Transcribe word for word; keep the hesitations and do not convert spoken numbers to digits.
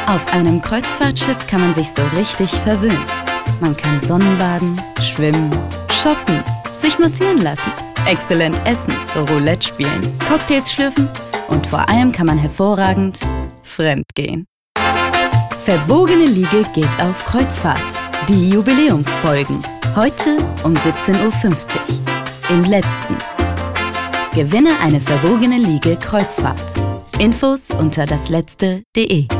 Auf einem Kreuzfahrtschiff kann man sich so richtig verwöhnen. Man kann Sonnenbaden, schwimmen, shoppen, sich massieren lassen, exzellent essen, Roulette spielen, Cocktails schlürfen und vor allem kann man hervorragend fremdgehen. Verbogene Liege geht auf Kreuzfahrt. Die Jubiläumsfolgen. Heute um siebzehn Uhr fünfzig. Im letzten. Gewinne eine verbogene Liege Kreuzfahrt. Infos unter dasletzte punkt de.